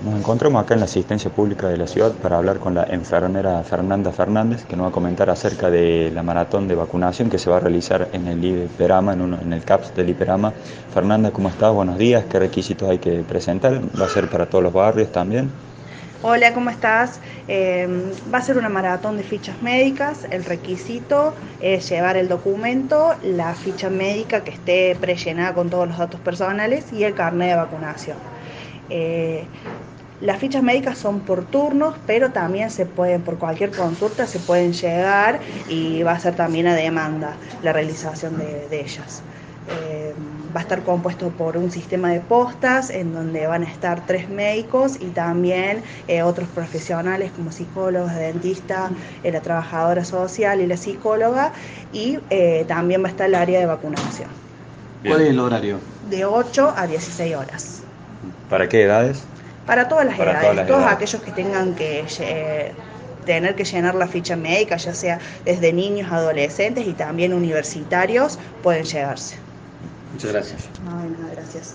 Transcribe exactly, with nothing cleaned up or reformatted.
Nos encontramos acá en la asistencia pública de la ciudad para hablar con la enfermera Fernanda Fernández, que nos va a comentar acerca de la maratón de vacunación que se va a realizar en el Iperama, en, uno, en el CAPS del Iperama. Fernanda, ¿cómo estás? Buenos días. ¿Qué requisitos hay que presentar? ¿Va a ser para todos los barrios también? Hola, ¿cómo estás? Eh, va a ser una maratón de fichas médicas. El requisito es llevar el documento, la ficha médica que esté prellenada con todos los datos personales y el carnet de vacunación. Eh, las fichas médicas son por turnos, pero también se pueden, por cualquier consulta, se pueden llegar y va a ser también a demanda la realización de, de ellas. Eh, va a estar compuesto por un sistema de postas en donde van a estar tres médicos y también eh, otros profesionales como psicólogos, dentistas, eh, la trabajadora social y la psicóloga, y eh, también va a estar el área de vacunación. ¿Cuál es el horario? De ocho a dieciséis horas. ¿Para qué edades? Para todas las Para edades, todas las todos edades. aquellos que tengan que eh, tener que llenar la ficha médica, ya sea desde niños, adolescentes y también universitarios, pueden llegarse. Muchas gracias. No, nada, gracias.